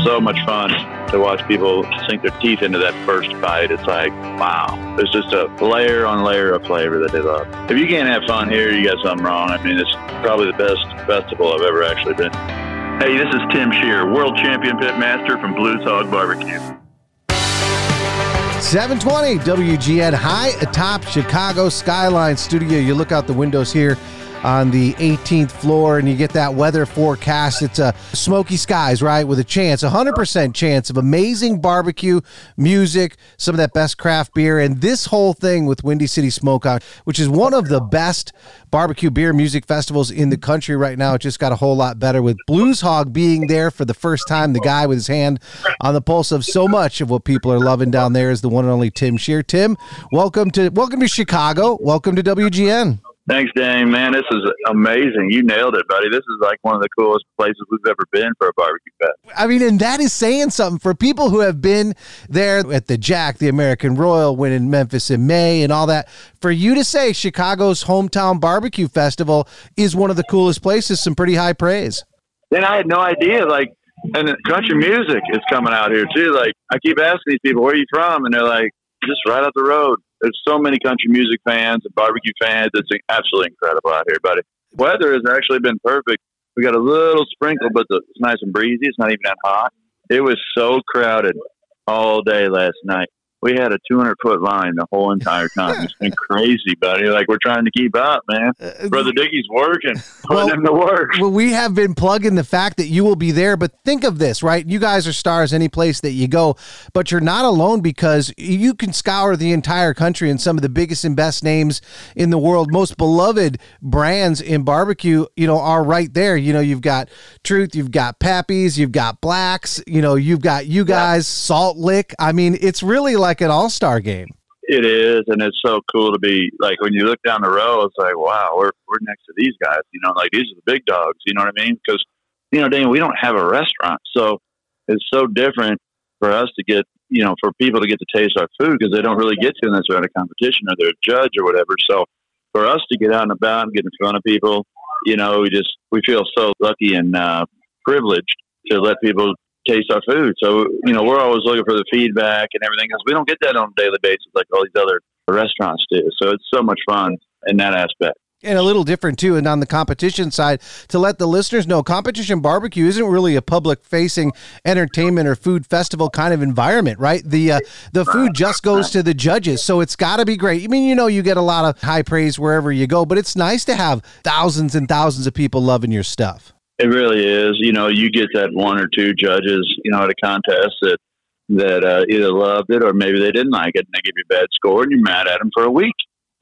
so much fun to watch people sink their teeth into that first bite. It's like, wow, there's just a layer on layer of flavor that they love. If you can't have fun here, you got something wrong. I mean, it's probably the best festival I've ever actually been. Hey, this is Tim Shear, world champion pitmaster from Blues Hog Barbecue. 720 WGN, high atop Chicago Skyline Studio. You look out the windows here on the 18th floor and you get that weather forecast. It's a smoky skies, right? With a chance, 100% chance of amazing barbecue, music, some of that best craft beer, and this whole thing with Windy City Smokeout, which is one of the best barbecue beer music festivals in the country right now. It just got a whole lot better with Blues Hog being there for the first time. The guy with his hand on the pulse of so much of what people are loving down there is the one and only Tim Shear. Tim, welcome to Chicago. Welcome to WGN. Thanks, Dane. Man, this is amazing. You nailed it, buddy. This is like one of the coolest places we've ever been for a barbecue fest. I mean, and that is saying something for people who have been there at the Jack, the American Royal, when in Memphis in May and all that. For you to say Chicago's hometown barbecue festival is one of the coolest places, some pretty high praise. And I had no idea, and the country music is coming out here too. Like, I keep asking these people, where are you from? And they're like, just right up the road. There's so many country music fans and barbecue fans. It's absolutely incredible out here, buddy. Weather has actually been perfect. We got a little sprinkle, but it's nice and breezy. It's not even that hot. It was so crowded all day last night. We had a 200-foot line the whole entire time. It's been crazy, buddy. Like, we're trying to keep up, man. Brother Dickie's working, putting him to work. Well, we have been plugging the fact that you will be there, but think of this, right? You guys are stars any place that you go, but you're not alone because you can scour the entire country and some of the biggest and best names in the world, most beloved brands in barbecue, are right there. You've got Truth, you've got Pappy's, you've got Blacks, you've got you guys, Salt Lick. I mean, it's really like an all-star game. It is, and it's so cool to be like, when you look down the row, it's like, wow, we're next to these guys, like these are the big dogs, you know what I mean? Because, Dane, we don't have a restaurant, so it's so different for us to get, for people to get to taste our food, because they don't really get to unless they're in a competition or they're a judge or whatever. So for us to get out and about and get in front of people, we feel so lucky and privileged to let people taste our food. So, we're always looking for the feedback and everything, because we don't get that on a daily basis like all these other restaurants do. So it's so much fun in that aspect. And a little different, too. And on the competition side, to let the listeners know, Competition Barbecue isn't really a public-facing entertainment or food festival kind of environment, right? The food just goes to the judges, so it's got to be great. I mean, you get a lot of high praise wherever you go, but it's nice to have thousands and thousands of people loving your stuff. It really is. You get that one or two judges, at a contest that either loved it or maybe they didn't like it, and they give you a bad score and you're mad at them for a week.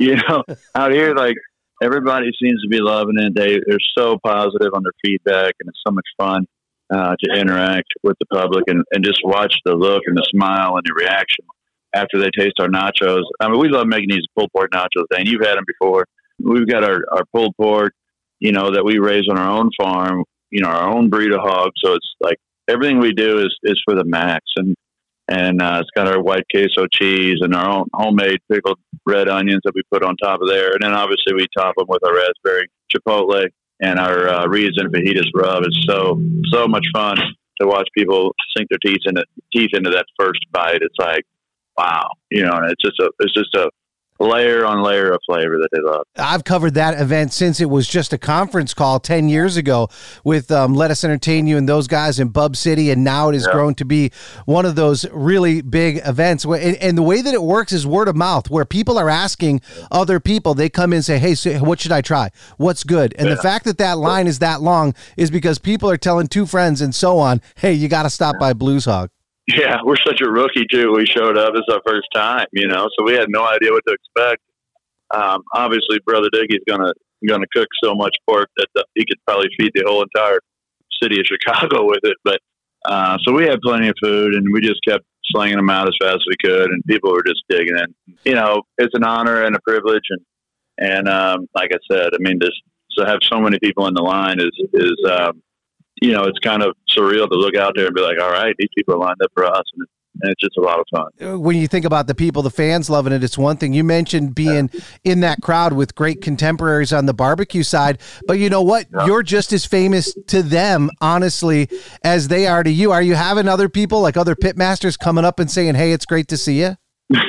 Out here, like, everybody seems to be loving it. They're so positive on their feedback, and it's so much fun to interact with the public and just watch the look and the smile and the reaction after they taste our nachos. I mean, we love making these pulled pork nachos, and you've had them before. We've got our pulled pork, that we raise on our own farm, our own breed of hog. So it's like everything we do is for the max. And it's got our white queso cheese and our own homemade pickled red onions that we put on top of there. And then obviously we top them with our raspberry chipotle and our Reed's and fajitas rub. It's so much fun to watch people sink their teeth into that first bite. It's like, wow, and it's just a layer on layer of flavor that they love. I've covered that event since it was just a conference call 10 years ago with Let Us Entertain You and those guys in Bub City, and now it has grown to be one of those really big events. And the way that it works is word of mouth, where people are asking other people. They come in and say, hey, so what should I try? What's good? And the fact that line is that long is because people are telling two friends and so on, hey, you got to stop by Blues Hog. Yeah, we're such a rookie, too. We showed up. It's our first time, so we had no idea what to expect. Obviously, Brother Dickie's gonna cook so much pork that he could probably feed the whole entire city of Chicago with it. But so we had plenty of food, and we just kept slinging them out as fast as we could, and people were just digging it. It's an honor and a privilege, and like I said, I mean, just to have so many people in the line is it's kind of surreal to look out there and be like, all right, these people are lined up for us. And and it's just a lot of fun. When you think about the people, the fans loving it, it's one thing. You mentioned being in that crowd with great contemporaries on the barbecue side, but you know what? Yeah. You're just as famous to them, honestly, as they are to you. Are you having other people, like other pitmasters, coming up and saying, hey, it's great to see you?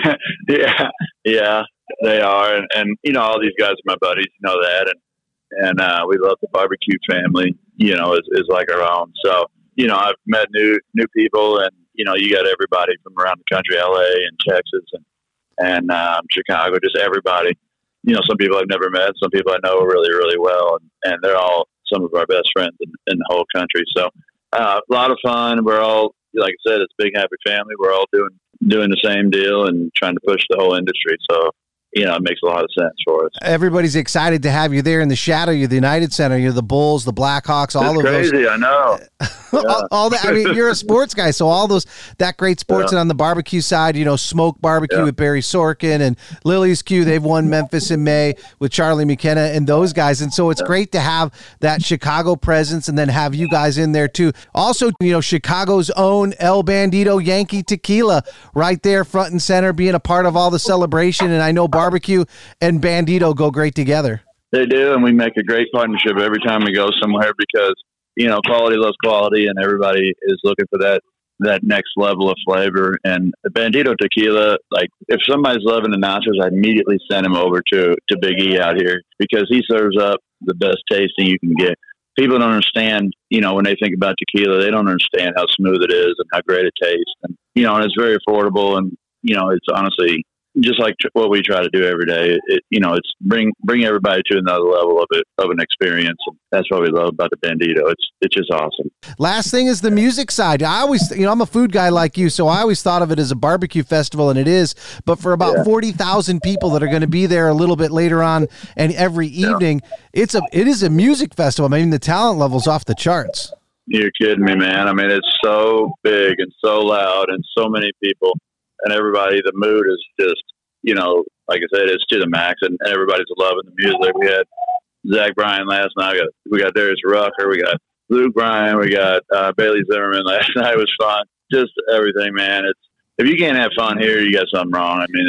Yeah, they are. And you know, all these guys are my buddies, you know that. And we love the barbecue family, you know, is like our own. So, you know, I've met new people, and, you know, you got everybody from around the country, LA and Texas and Chicago, just everybody. You know, some people I've never met, some people I know really, really well, and they're all some of our best friends in the whole country. So a lot of fun. We're all, like I said, it's a big, happy family. We're all doing the same deal and trying to push the whole industry. So, you know, it makes a lot of sense for us. Everybody's excited to have you there in the shadow. You're the United Center. You're the Bulls, the Blackhawks, all of those. Crazy, I know. Yeah. all that. I mean, you're a sports guy, so all that great sports. And on the barbecue side, you know, Smoke Barbecue with Barry Sorkin and Lily's Q. They've won Memphis in May with Charlie McKenna and those guys. And so it's great to have that Chicago presence and then have you guys in there too. Also, you know, Chicago's own El Bandito Yankee Tequila right there front and center, being a part of all the celebration. And I know barbecue and Bandito go great together. They do, and we make a great partnership every time we go somewhere because, you know, quality loves quality, and everybody is looking for that next level of flavor. And the Bandito Tequila, like, if somebody's loving the nachos, I immediately send him over to Big E out here because he serves up the best tasting you can get. People don't understand, you know, when they think about tequila, they don't understand how smooth it is and how great it tastes. And, you know, and it's very affordable, and, you know, it's honestly just like what we try to do every day. You know, it's bring everybody to another level of an experience. And that's what we love about the Bandito. It's just awesome. Last thing is the music side. I always, you know, I'm a food guy like you, so I always thought of it as a barbecue festival, and it is. But for about 40,000 people that are going to be there a little bit later on and every evening, it is a music festival. I mean, the talent level's off the charts. You're kidding me, man. I mean, it's so big and so loud and so many people. And everybody, the mood is just, you know, like I said, it's to the max, and everybody's loving the music. We had Zach Bryan last night. We got Darius Rucker. We got Luke Bryan. We got Bailey Zimmerman last night. It was fun. Just everything, man. If you can't have fun here, you got something wrong. I mean,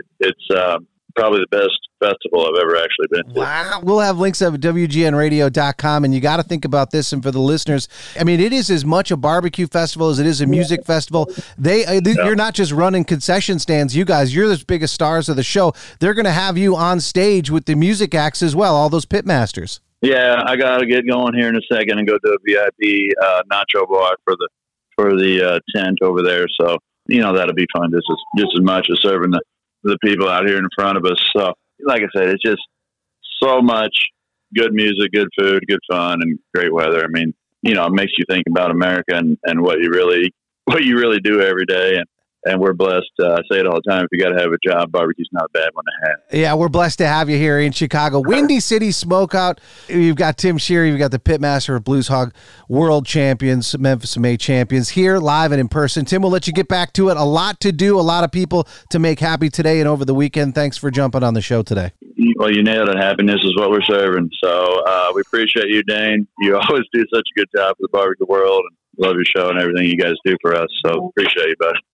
it's probably the best festival I've ever actually been to. Wow. We'll have links at WGNradio.com, and you got to think about this. And for the listeners, I mean, it is as much a barbecue festival as it is a music festival. You're not just running concession stands. You guys, you're the biggest stars of the show. They're going to have you on stage with the music acts as well, all those pitmasters. Yeah, I got to get going here in a second and go to a VIP nacho bar for the tent over there. So, you know, that'll be fun just as much as serving the people out here in front of us. So, like I said, it's just so much good music, good food, good fun, and great weather. I mean, you know, it makes you think about America and what you really do every day. And we're blessed. I say it all the time. If you got to have a job, barbecue's not a bad one to have. Yeah, we're blessed to have you here in Chicago. Windy City Smokeout. You've got Tim Sheary. You've got the pitmaster of Blues Hog world champions, Memphis May champions, here live and in person. Tim, we'll let you get back to it. A lot to do, a lot of people to make happy today and over the weekend. Thanks for jumping on the show today. Well, you nailed it. Happiness is what we're serving. So we appreciate you, Dane. You always do such a good job for the barbecue world, and love your show and everything you guys do for us. So appreciate you, buddy.